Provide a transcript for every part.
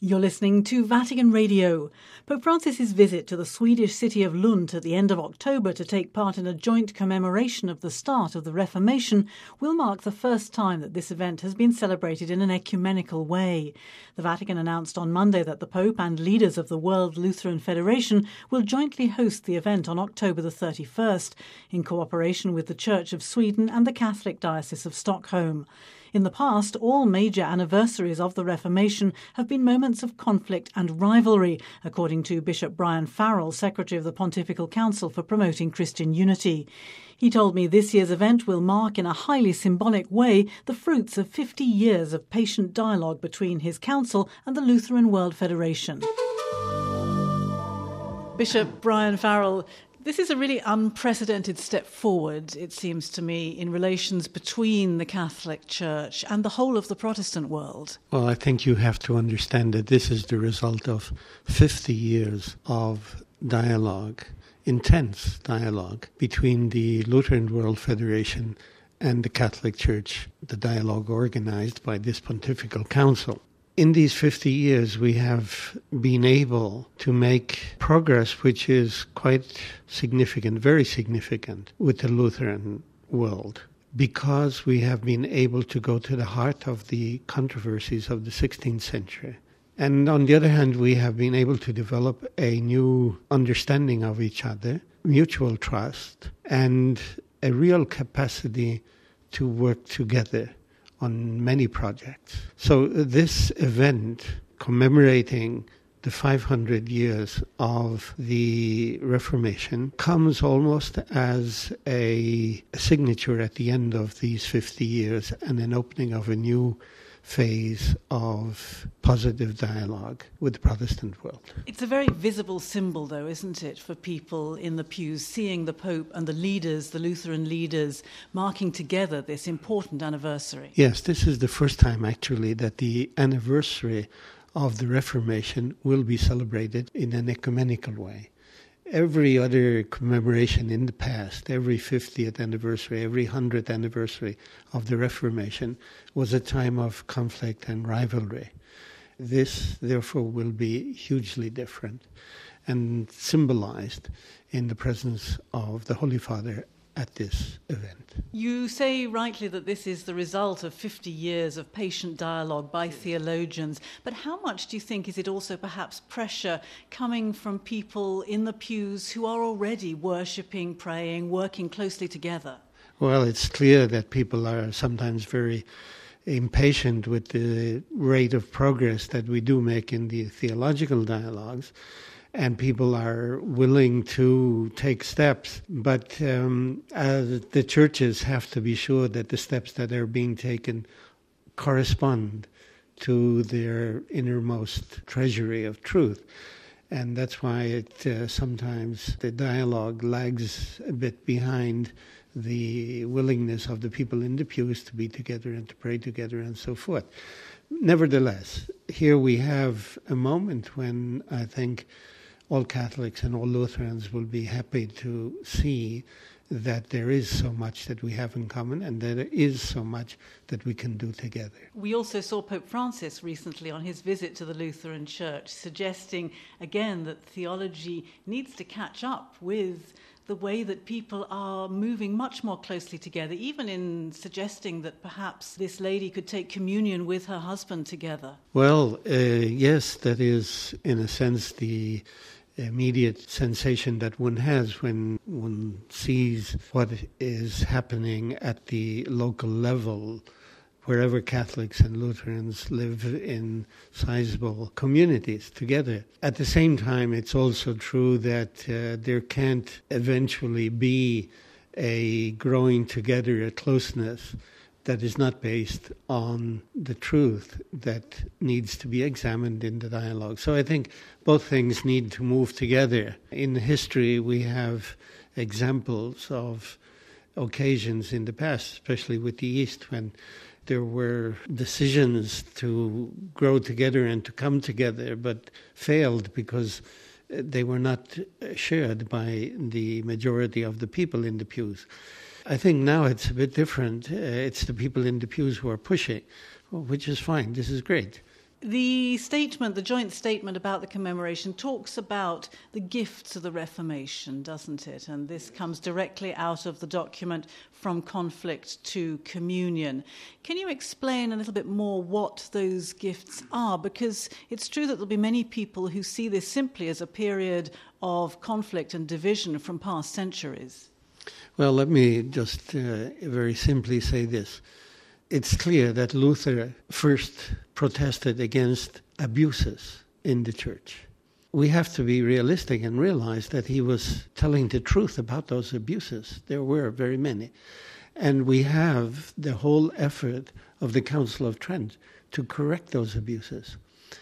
You're listening to Vatican Radio. Pope Francis's visit to the Swedish city of Lund at the end of October to take part in a joint commemoration of the start of the Reformation will mark the first time that this event has been celebrated in an ecumenical way. The Vatican announced on Monday that the Pope and leaders of the World Lutheran Federation will jointly host the event on October the 31st, in cooperation with the Church of Sweden and the Catholic Diocese of Stockholm. In the past, all major anniversaries of the Reformation have been moments of conflict and rivalry, according to Bishop Brian Farrell, Secretary of the Pontifical Council for Promoting Christian Unity. He told me this year's event will mark in a highly symbolic way the fruits of 50 years of patient dialogue between his council and the Lutheran World Federation. Bishop Brian Farrell, this is a really unprecedented step forward, it seems to me, in relations between the Catholic Church and the whole of the Protestant world. Well, I think you have to understand that this is the result of 50 years of dialogue, intense dialogue, between the Lutheran World Federation and the Catholic Church, the dialogue organized by this Pontifical Council. In these 50 years, we have been able to make progress which is quite significant, very significant, with the Lutheran world, because we have been able to go to the heart of the controversies of the 16th century. And on the other hand, we have been able to develop a new understanding of each other, mutual trust, and a real capacity to work together on many projects. So this event commemorating the 500 years of the Reformation comes almost as a signature at the end of these 50 years and an opening of a new phase of positive dialogue with the Protestant world. It's a very visible symbol, though, isn't it, for people in the pews, seeing the Pope and the leaders, the Lutheran leaders, marking together this important anniversary. Yes, this is the first time, actually, that the anniversary of the Reformation will be celebrated in an ecumenical way. Every other commemoration in the past, every 50th anniversary, every 100th anniversary of the Reformation was a time of conflict and rivalry. This, therefore, will be hugely different and symbolized in the presence of the Holy Father at this event. You say rightly that this is the result of 50 years of patient dialogue by theologians, but how much do you think is it also perhaps pressure coming from people in the pews who are already worshipping, praying, working closely together? Well, it's clear that people are sometimes very impatient with the rate of progress that we do make in the theological dialogues, and people are willing to take steps. But the churches have to be sure that the steps that are being taken correspond to their innermost treasury of truth. And that's why sometimes the dialogue lags a bit behind the willingness of the people in the pews to be together and to pray together and so forth. Nevertheless, here we have a moment when I think all Catholics and all Lutherans will be happy to see that there is so much that we have in common and there is so much that we can do together. We also saw Pope Francis recently on his visit to the Lutheran Church suggesting again that theology needs to catch up with the way that people are moving much more closely together, even in suggesting that perhaps this lady could take communion with her husband together. Well, yes, that is in a sense the immediate sensation that one has when one sees what is happening at the local level, wherever Catholics and Lutherans live in sizable communities together. At the same time, it's also true that there can't eventually be a growing together, a closeness that is not based on the truth that needs to be examined in the dialogue. So I think both things need to move together. In history, we have examples of occasions in the past, especially with the East, when there were decisions to grow together and to come together, but failed because they were not shared by the majority of the people in the pews. I think now it's a bit different. It's the people in the pews who are pushing, which is fine. This is great. The statement, the joint statement about the commemoration, talks about the gifts of the Reformation, doesn't it? And this comes directly out of the document From Conflict to Communion. Can you explain a little bit more what those gifts are? Because it's true that there'll be many people who see this simply as a period of conflict and division from past centuries. Well, let me just very simply say this. It's clear that Luther first protested against abuses in the church. We have to be realistic and realize that he was telling the truth about those abuses. There were very many. And we have the whole effort of the Council of Trent to correct those abuses.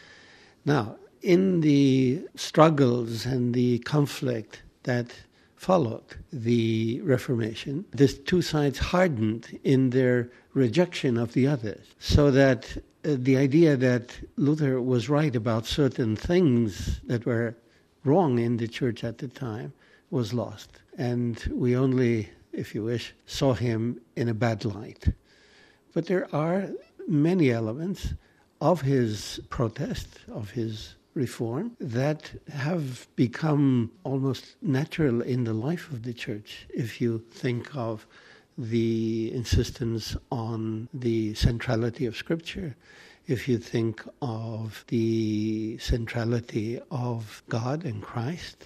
Now, in the struggles and the conflict that followed the Reformation, the two sides hardened in their rejection of the others, so that the idea that Luther was right about certain things that were wrong in the church at the time was lost. And we only, if you wish, saw him in a bad light. But there are many elements of his protest, of his reform, that have become almost natural in the life of the church. If you think of the insistence on the centrality of Scripture, if you think of the centrality of God and Christ,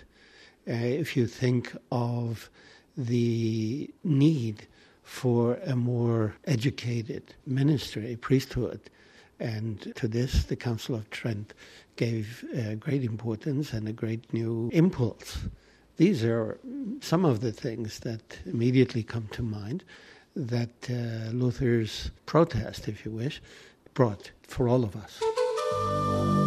if you think of the need for a more educated ministry, priesthood, and to this the Council of Trent gave great importance and a great new impulse. These are some of the things that immediately come to mind that Luther's protest, if you wish, brought for all of us.